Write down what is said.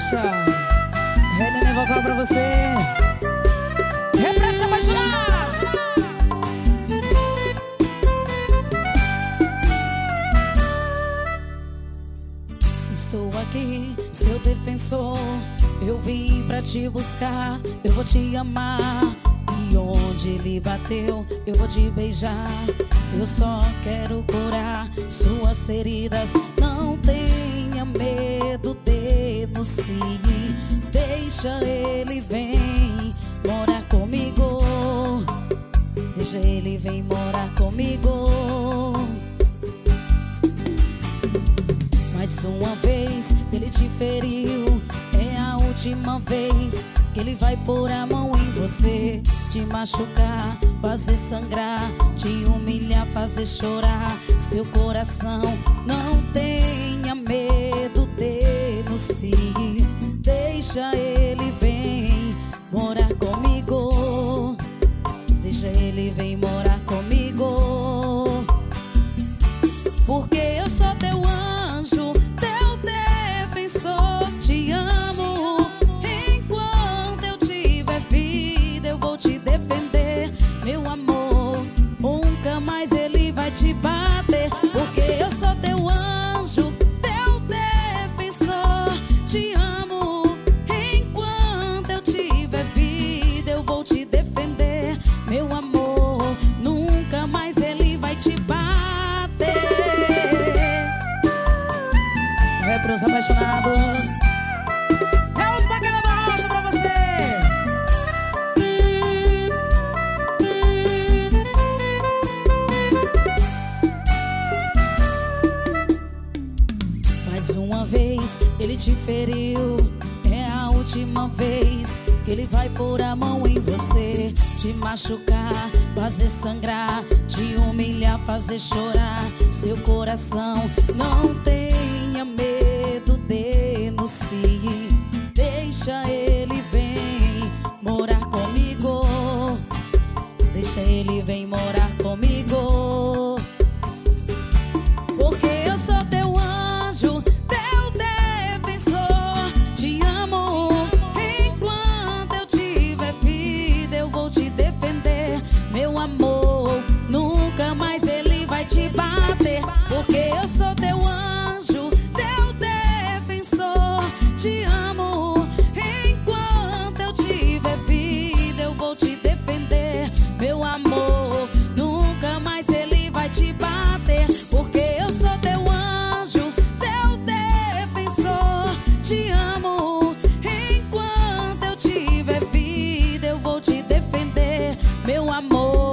Rocha, Helena vocal pra você. Repressa apaixonar. Estou aqui, seu defensor. Eu vim pra te buscar, eu vou te amar. E onde ele bateu, eu vou te beijar. Eu só quero curar suas feridas. Não tenha medo, denuncie. Deixa ele vem morar comigo. Deixa ele vem morar comigo. Mais uma vez ele te feriu, é a última vez que ele vai pôr a mão em você, te machucar, fazer sangrar, te humilhar, fazer chorar seu coração. Não tenha medo, denuncie. Deixa ele vem morar comigo. Deixa ele vem morar comigo. Porque eu sou teu anjo, teu defensor. Te amo. Enquanto eu tiver vida, eu vou te defender, meu amor. Nunca mais ele vai te bater. Porque eu sou teu anjo, teu defensor. Te amo. Enquanto eu tiver vida, eu vou te defender, meu amor. Nunca mais ele vai te bater. É pros apaixonados. É os Bacana da Rocha pra você. Mais uma vez ele te feriu, é a última vez que ele vai pôr a mão em você, te machucar, fazer sangrar, te humilhar, fazer chorar seu coração. Não tenha medo, denuncie. Deixa ele vem morar comigo. Deixa ele vem morar comigo. Porque eu sou teu anjo, teu defensor. Te amo. Enquanto eu tiver vida, eu vou te defender, meu amor. Nunca mais ele vai te bater. Porque eu sou teu anjo, teu defensor. Te amo. Enquanto eu tiver vida, eu vou te defender, meu amor. Nunca mais ele vai te bater. Porque eu sou teu anjo, teu defensor. Te amo. Enquanto eu tiver vida, eu vou te defender, meu amor.